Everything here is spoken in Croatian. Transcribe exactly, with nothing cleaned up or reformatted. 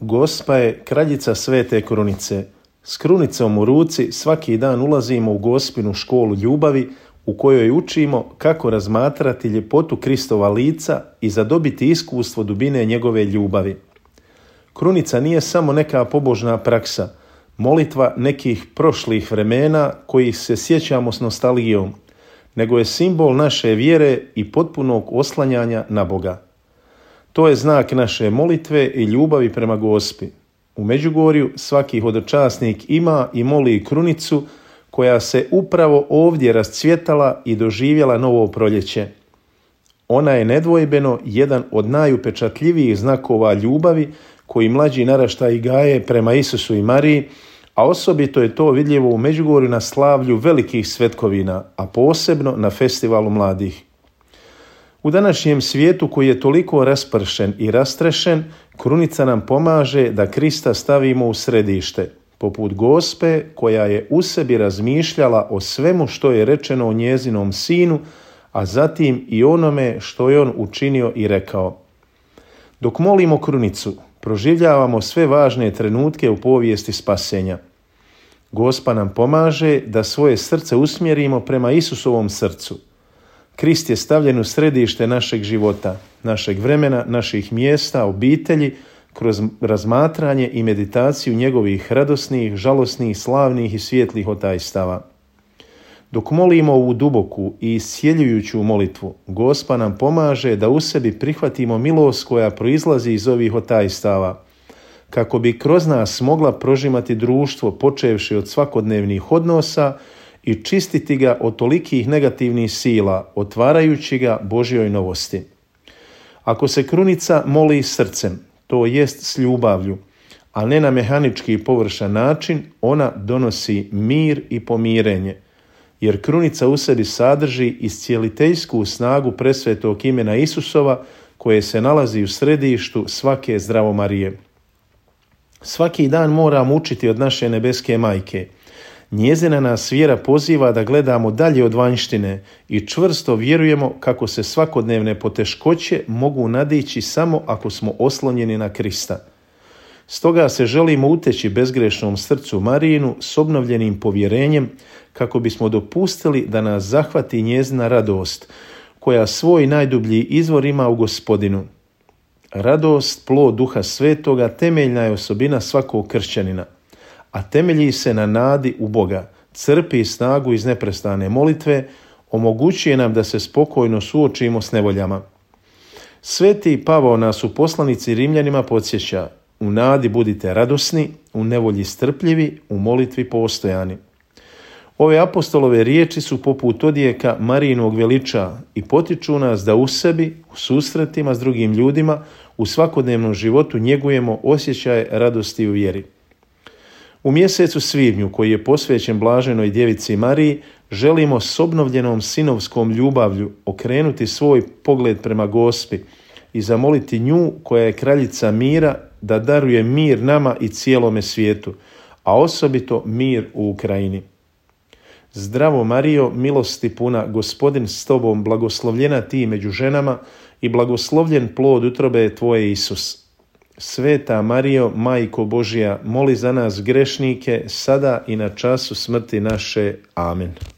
Gospa je kraljica Svete Krunice. S krunicom u ruci svaki dan ulazimo u Gospinu školu ljubavi u kojoj učimo kako razmatrati ljepotu Kristova lica i zadobiti iskustvo dubine njegove ljubavi. Krunica nije samo neka pobožna praksa, molitva nekih prošlih vremena kojih se sjećamo s nostalgijom, nego je simbol naše vjere i potpunog oslanjanja na Boga. To je znak naše molitve i ljubavi prema Gospi. U Međugorju svaki hodočasnik ima i moli krunicu koja se upravo ovdje rascvjetala i doživjela novo proljeće. Ona je nedvojbeno jedan od najupečatljivijih znakova ljubavi koji mlađi naraštaji gaje prema Isusu i Mariji, a osobito je to vidljivo u Međugorju na slavlju velikih svetkovina, a posebno na festivalu mladih. U današnjem svijetu koji je toliko raspršen i rastrešen, krunica nam pomaže da Krista stavimo u središte, poput Gospe koja je u sebi razmišljala o svemu što je rečeno o njezinom sinu, a zatim i onome što je on učinio i rekao. Dok molimo krunicu, proživljavamo sve važne trenutke u povijesti spasenja. Gospa nam pomaže da svoje srce usmjerimo prema Isusovom srcu. Krist je stavljen u središte našeg života, našeg vremena, naših mjesta, obitelji, kroz razmatranje i meditaciju njegovih radosnih, žalosnih, slavnih i svijetlih otajstava. Dok molimo ovu duboku i iscjeljujuću molitvu, Gospa nam pomaže da u sebi prihvatimo milost koja proizlazi iz ovih otajstava, kako bi kroz nas mogla prožimati društvo počevši od svakodnevnih odnosa i čistiti ga od tolikih negativnih sila, otvarajući ga Božjoj novosti. Ako se krunica moli srcem, to jest s ljubavlju, a ne na mehanički i površan način, ona donosi mir i pomirenje, jer krunica u sebi sadrži iscijeliteljsku snagu presvetog imena Isusova koje se nalazi u središtu svake zdravo Marije. Svaki dan moramo učiti od naše nebeske majke. Njezina nas vjera poziva da gledamo dalje od vanjštine i čvrsto vjerujemo kako se svakodnevne poteškoće mogu nadići samo ako smo oslonjeni na Krista. Stoga se želimo uteći bezgrešnom srcu Marijinu s obnovljenim povjerenjem kako bismo dopustili da nas zahvati njezina radost, koja svoj najdublji izvor ima u Gospodinu. Radost, plod Duha Svetoga, temeljna je osobina svakog kršćanina, a temelji se na nadi u Boga, crpi snagu iz neprestane molitve, omogućuje nam da se spokojno suočimo s nevoljama. Sveti Pavao nas u poslanici Rimljanima podsjeća: u nadi budite radosni, u nevolji strpljivi, u molitvi postojani. Ove apostolove riječi su poput odjeka Marijinog veliča i potiču nas da u sebi, u susretima s drugim ljudima, u svakodnevnom životu njegujemo osjećaje radosti u vjeri. U mjesecu svibnju, koji je posvećen Blaženoj Djevici Mariji, želimo s obnovljenom sinovskom ljubavlju okrenuti svoj pogled prema Gospi i zamoliti nju, koja je kraljica mira, da daruje mir nama i cijelome svijetu, a osobito mir u Ukrajini. Zdravo Marijo, milosti puna, Gospodin s tobom, blagoslovljena ti među ženama i blagoslovljen plod utrobe tvoje Isus. Sveta Marijo, Majko Božja, moli za nas grešnike, sada i na času smrti naše. Amen.